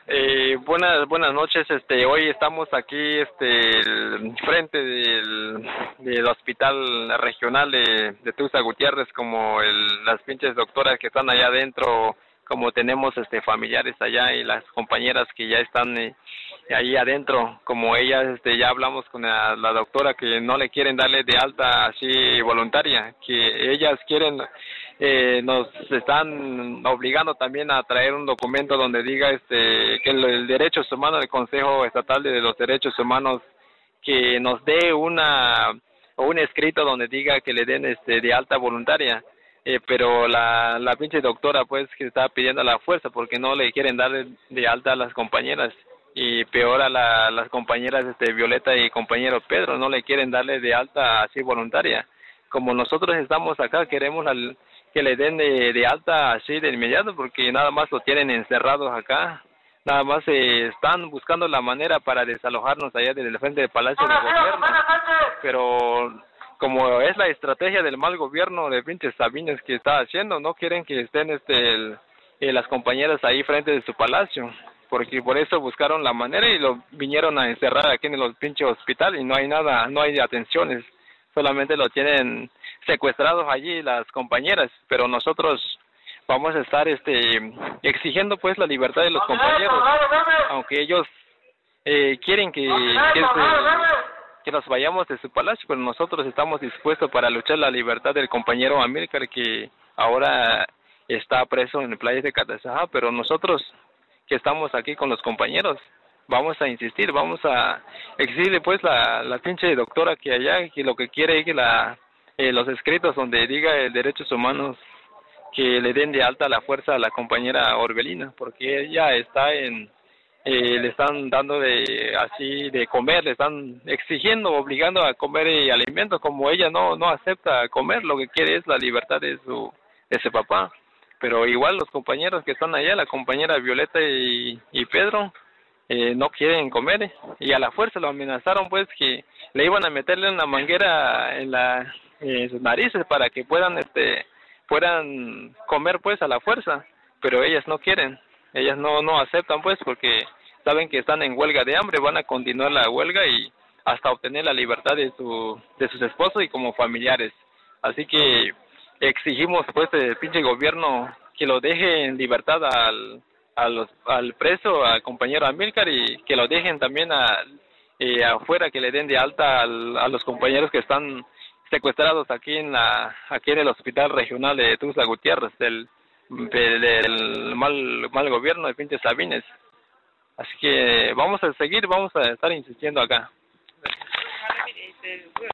Buenas noches. Hoy estamos aquí, frente del hospital regional de Tuxtla Gutiérrez, como las pinches doctoras que están allá adentro, como tenemos familiares allá y las compañeras que ya están ahí adentro, como ellas, ya hablamos con la doctora que no le quieren darle de alta así voluntaria, que ellas quieren, nos están obligando también a traer un documento donde diga que el Derechos Humanos, el Consejo Estatal de los Derechos Humanos, que nos dé un escrito donde diga que le den de alta voluntaria. Pero la pinche doctora pues que está pidiendo a la fuerza porque no le quieren dar de alta a las compañeras, y peor a las compañeras Violeta y compañero Pedro, no le quieren darle de alta así voluntaria. Como nosotros estamos acá, queremos que le den de alta así de inmediato, porque nada más lo tienen encerrados acá, nada más están buscando la manera para desalojarnos allá del frente del Palacio de Gobierno, pero como es la estrategia del mal gobierno de pinches Sabines que está haciendo, no quieren que estén las compañeras ahí frente de su palacio, porque por eso buscaron la manera y lo vinieron a encerrar aquí en el pinche hospital, y no hay nada, no hay atenciones, solamente lo tienen secuestrados allí las compañeras, pero nosotros vamos a estar exigiendo pues la libertad de los compañeros, aunque ellos quieren que nos vayamos de su palacio, pero nosotros estamos dispuestos para luchar la libertad del compañero Amílcar, que ahora está preso en el playa de Catazajá, pero nosotros que estamos aquí con los compañeros vamos a insistir, vamos a exigirle pues la pinche doctora que allá, que lo que quiere es que los escritos donde diga el derechos humanos, que le den de alta la fuerza a la compañera Orbelina, porque ella está le están dando así de comer, le están exigiendo, obligando a comer alimentos, como ella no acepta comer, lo que quiere es la libertad de su papá. Pero igual los compañeros que están allá, la compañera Violeta y Pedro, no quieren comer, y a la fuerza lo amenazaron pues que le iban a meterle una manguera en sus narices para que puedan comer pues a la fuerza, pero ellas no quieren, ellas no aceptan pues, porque saben que están en huelga de hambre, van a continuar la huelga y hasta obtener la libertad de sus esposos y como familiares. Así que exigimos pues del pinche gobierno que lo deje en libertad al preso, al compañero Amílcar, y que lo dejen también afuera, que le den de alta a los compañeros que están secuestrados aquí en el hospital regional de Tuxtla Gutiérrez, del mal gobierno de pinche Sabines. Así que vamos a estar insistiendo acá.